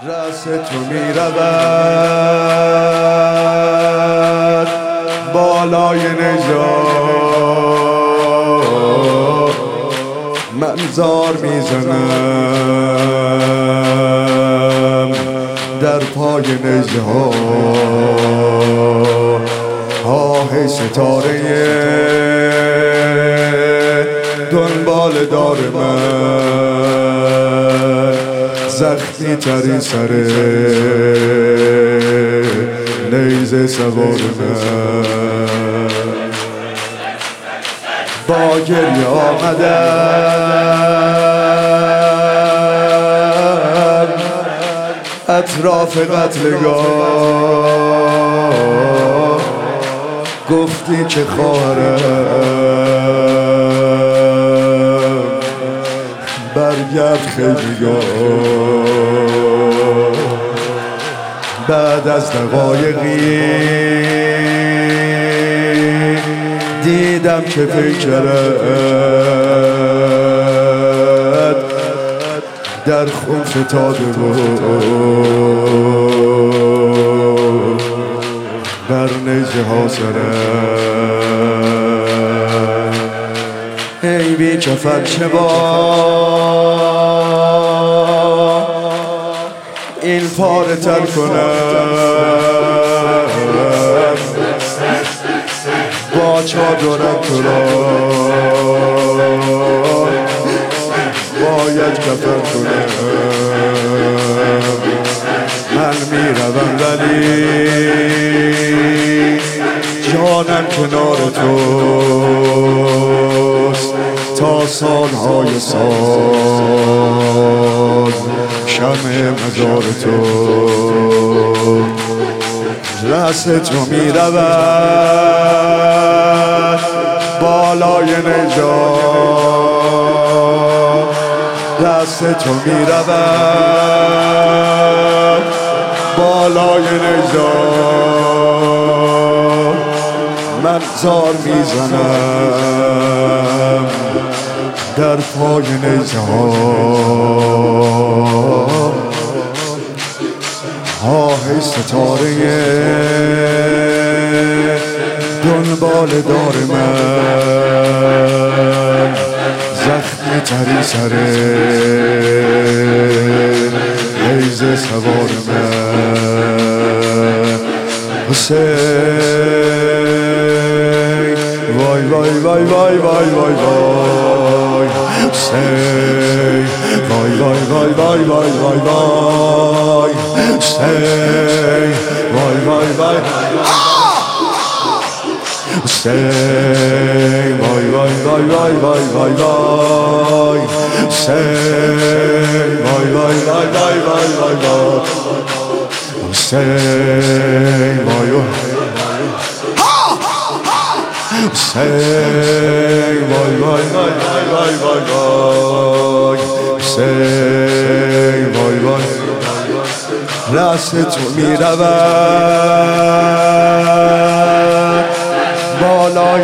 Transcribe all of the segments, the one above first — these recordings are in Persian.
رأس تو می رود بالای نژاد، من زار میزنم در پای نژاد. آه ستاره دنبال دار من، زخمی ترین سر نیزه سوار من. با گریه آمدم اطراف قتلگاه، گفتی که خواهرم برگرد خیلیگاه. بعد از دقایقی دیدم که پیکرت در خون فتاده بود، بر نیزه ها سرت. ای بی کفن چه با این پاره تر کنم، با چادرت تو را باید کفن کنم. من میروم ولی جانم کنار توست تا سالهای سال، شمع مزار تو. رأس تو میرود بالای نژاد، رأس تو میرود بالای نژاد. من زار میزنم در پای نیزه ها. آه ستاره دنبال دار من، زخمی تری سر نیزه سوار من. حسین وای وای وای وای وای وای وای، حسین وای وای وای وای وای وای وای، حسین وای وای وای، حسین وای وای وای وای وای وای وای، حسین وای وای وای وای وای وای وای، حسین وای وای، حسین وای وای وای وای وای وای، حسین وای وای. رأس تو میرود بالای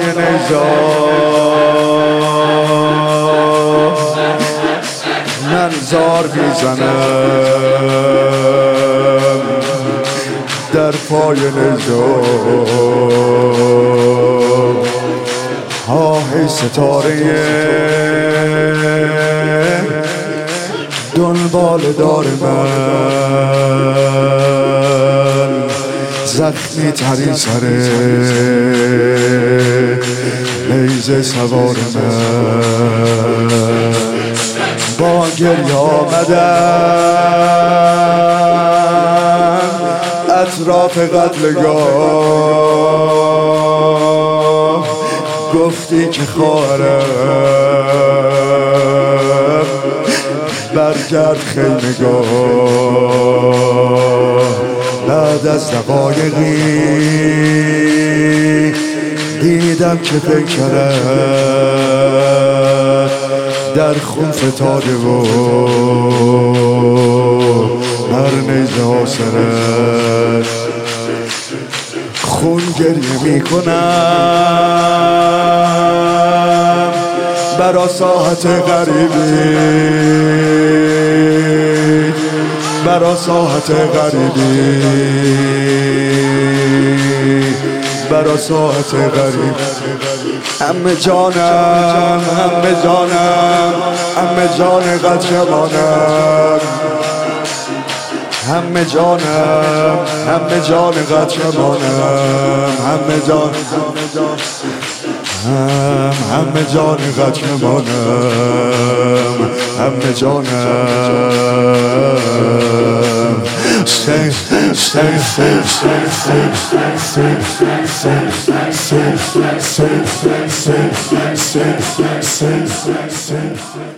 نژاد، من زار میزنم در پای نژاد. آه ستاره دنبال دار من، زخمی ترین سر نیزه سوار من. با گریه آمدم اطراف قتلگاه، گفتی که خواهرم برگرد خیمگاه. بعد از دقایقی دیدم که پیکرت در خون فتاده و بر نیزه ها سرت. خون گریه میکنم برا ساحت غریبی، برا ساحت غریبی، برا ساحت غریب. همه جانم، همه جانم، همه جان قدرمانم، همه جانم، همه جان قدرمانم، همه جان، همه جان قدرمانم، همه جانم. Sing, sing, sing, sing, sing, sing, sing, sing, sing, sing, sing, sing, sing, sing, sing, sing, sing, sing, sing.